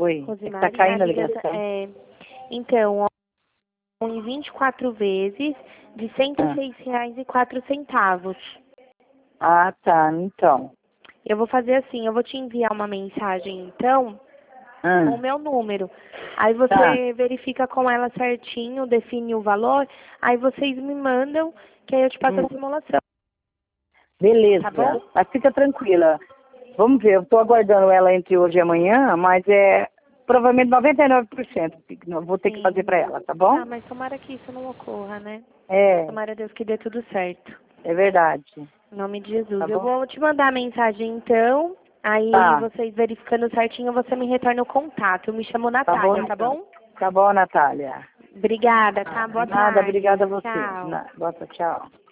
Oi, Rosemary, tá caindo a ligação, ligação. então, em 24 vezes de R$ 106,04. Ah, tá, então. Eu vou fazer assim, eu vou te enviar uma mensagem, então, com o meu número. Aí você Tá, verifica com ela certinho, define o valor, aí vocês me mandam, que aí eu te passo a simulação, beleza. tá bom? Mas fica tranquila. Vamos ver, eu tô aguardando ela entre hoje e amanhã, mas provavelmente 99% que eu vou ter que fazer pra Sim. ela, tá bom? Ah, mas tomara que isso não ocorra, né? É, Tomara a Deus que dê tudo certo. é verdade. Em nome de Tá Jesus. Eu bom? vou te mandar a mensagem então. Aí Tá, vocês verificando certinho, você me retorna o contato. Eu me chamo tá bom Natália, tá então. bom? Tá bom, Natália. Obrigada, tá? Boa Nada, tarde. obrigada a você. Tchau. Tchau.